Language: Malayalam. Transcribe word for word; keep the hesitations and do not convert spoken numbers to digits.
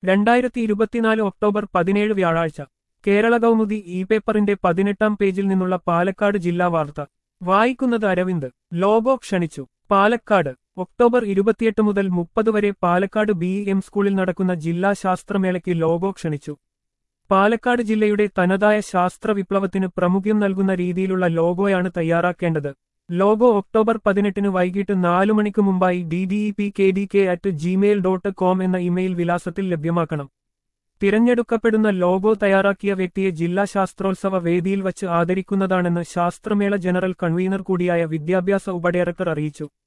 രണ്ടായിരത്തി ഇരുപത്തിനാല് ഒക്ടോബർ പതിനേഴ് വ്യാഴാഴ്ച കേരള കൗമുദി ഇ പേപ്പറിന്റെ പതിനെട്ടാം പേജിൽ നിന്നുള്ള പാലക്കാട് ജില്ലാ വാർത്ത വായിക്കുന്നത് അരവിന്ദ്. ലോഗോ ക്ഷണിച്ചു. പാലക്കാട് ഒക്ടോബർ ഇരുപത്തിയെട്ട് മുതൽ മുപ്പത് വരെ പാലക്കാട് ബി എം സ്കൂളിൽ നടക്കുന്ന ജില്ലാ ശാസ്ത്രമേളയ്ക്ക് ലോഗോ ക്ഷണിച്ചു. പാലക്കാട് ജില്ലയുടെ തനതായ ശാസ്ത്ര വിപ്ലവത്തിന് പ്രമുഖ്യം നൽകുന്ന രീതിയിലുള്ള ലോഗോയാണ് തയ്യാറാക്കേണ്ടത്. ലോഗോ ഒക്ടോബർ പതിനെട്ടിന് വൈകിട്ട് നാലു മണിക്ക് മുമ്പായി D D E P K D K at gmail dot com എന്ന ഇമെയിൽ വിലാസത്തിൽ ലഭ്യമാക്കണം. തിരഞ്ഞെടുക്കപ്പെടുന്ന ലോഗോ തയ്യാറാക്കിയ വ്യക്തിയെ ജില്ലാ ശാസ്ത്രോത്സവ വേദിയിൽ വച്ച് ആദരിക്കുന്നതാണെന്ന് ശാസ്ത്രമേള ജനറൽ കൺവീനർ കൂടിയായ വിദ്യാഭ്യാസ ഉപഡയറക്ടർ അറിയിച്ചു.